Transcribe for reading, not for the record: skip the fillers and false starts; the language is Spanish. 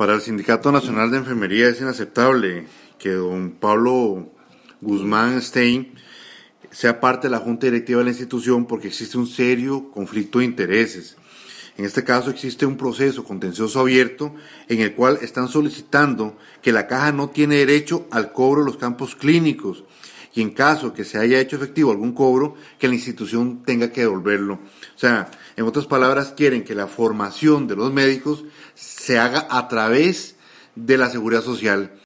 Para el Sindicato Nacional de Enfermería es inaceptable que don Pablo Guzmán Stein sea parte de la Junta Directiva de la institución porque existe un serio conflicto de intereses. En este caso existe un proceso contencioso abierto en el cual están solicitando que la caja no tiene derecho al cobro de los campos clínicos y en caso que se haya hecho efectivo algún cobro, que la institución tenga que devolverlo. O sea, en otras palabras, quieren que la formación de los médicos se haga a través de la seguridad social.